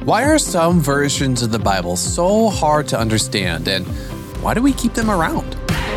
Why are some versions of the Bible so hard to understand, and why do we keep them around?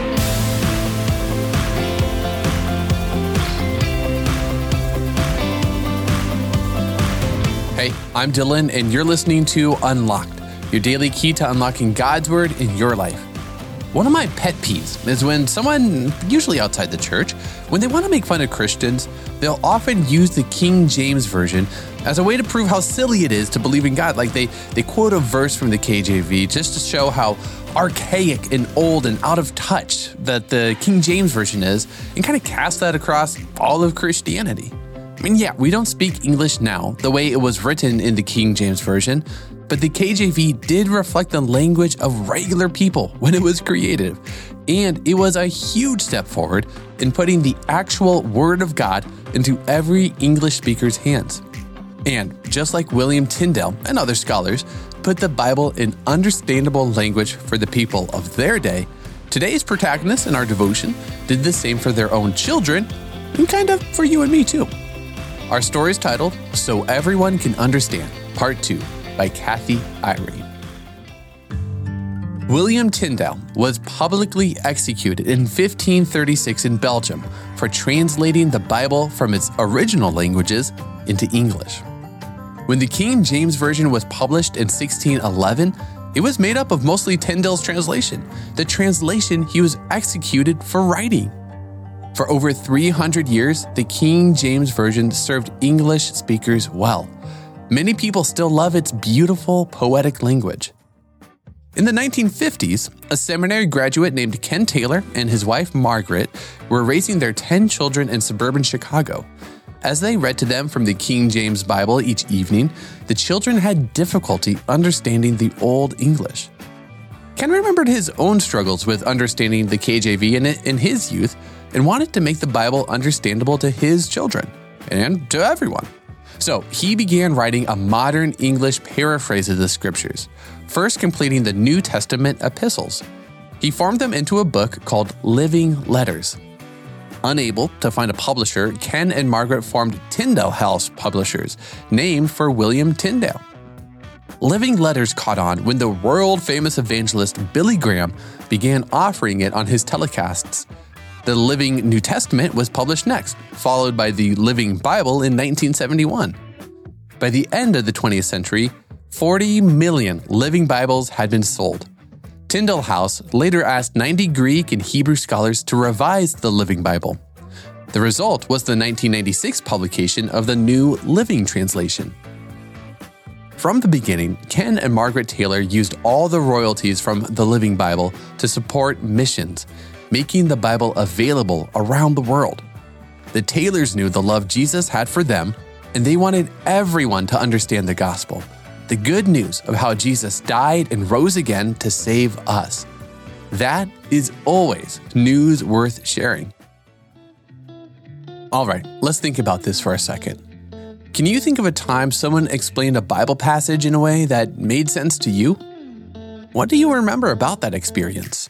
Hey, I'm Dylan, and you're listening to Unlocked, your daily key to unlocking God's Word in your life. One of my pet peeves is when someone, usually outside the church, when they want to make fun of Christians, they'll often use the King James Version as a way to prove how silly it is to believe in God. Like they quote a verse from the KJV just to show how archaic and old and out of touch that the King James Version is, and kind of cast that across all of Christianity. I mean, yeah, we don't speak English now the way it was written in the King James Version, but the KJV did reflect the language of regular people when it was created. And it was a huge step forward in putting the actual Word of God into every English speaker's hands. And just like William Tyndale and other scholars put the Bible in understandable language for the people of their day, today's protagonists in our devotion did the same for their own children, and kind of for you and me too. Our story is titled, So Everyone Can Understand, Part 2, by Kathy Eyre. William Tyndale was publicly executed in 1536 in Belgium for translating the Bible from its original languages into English. When the King James Version was published in 1611, it was made up of mostly Tyndale's translation, the translation he was executed for writing. For over 300 years, the King James Version served English speakers well. Many people still love its beautiful, poetic language. In the 1950s, a seminary graduate named Ken Taylor and his wife Margaret were raising their 10 children in suburban Chicago. As they read to them from the King James Bible each evening, the children had difficulty understanding the Old English. Ken remembered his own struggles with understanding the KJV in his youth and wanted to make the Bible understandable to his children and to everyone. So he began writing a modern English paraphrase of the scriptures, first completing the New Testament epistles. He formed them into a book called Living Letters. Unable to find a publisher, Ken and Margaret formed Tyndale House Publishers, named for William Tyndale. Living Letters caught on when the world-famous evangelist Billy Graham began offering it on his telecasts. The Living New Testament was published next, followed by the Living Bible in 1971. By the end of the 20th century, 40 million Living Bibles had been sold. Tyndale House later asked 90 Greek and Hebrew scholars to revise the Living Bible. The result was the 1996 publication of the New Living Translation. From the beginning, Ken and Margaret Taylor used all the royalties from the Living Bible to support missions, making the Bible available around the world. The Taylors knew the love Jesus had for them, and they wanted everyone to understand the gospel, the good news of how Jesus died and rose again to save us. That is always news worth sharing. All right, let's think about this for a second. Can you think of a time someone explained a Bible passage in a way that made sense to you? What do you remember about that experience?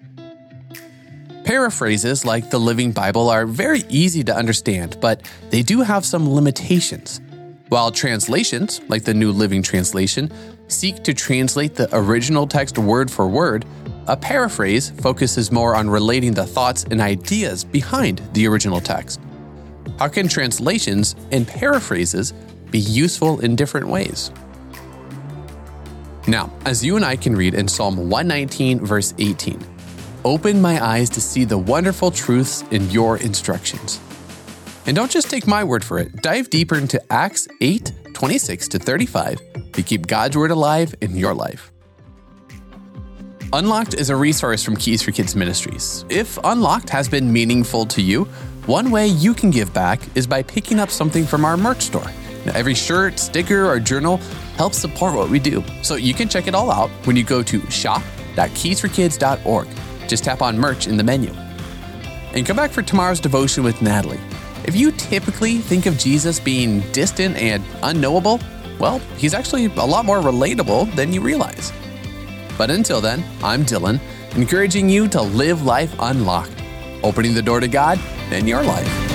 Paraphrases like the Living Bible are very easy to understand, but they do have some limitations. While translations, like the New Living Translation, seek to translate the original text word for word, a paraphrase focuses more on relating the thoughts and ideas behind the original text. How can translations and paraphrases be useful in different ways? Now, as you and I can read in Psalm 119, verse 18, "Open my eyes to see the wonderful truths in your instructions." And don't just take my word for it. Dive deeper into Acts 8, 26 to 35 to keep God's Word alive in your life. Unlocked is a resource from Keys for Kids Ministries. If Unlocked has been meaningful to you, one way you can give back is by picking up something from our merch store. Now, every shirt, sticker, or journal helps support what we do. So you can check it all out when you go to shop.keysforkids.org. Just tap on merch in the menu. And come back for tomorrow's devotion with Natalie. If you typically think of Jesus being distant and unknowable, well, he's actually a lot more relatable than you realize. But until then, I'm Dylan, encouraging you to live life unlocked, opening the door to God in your life.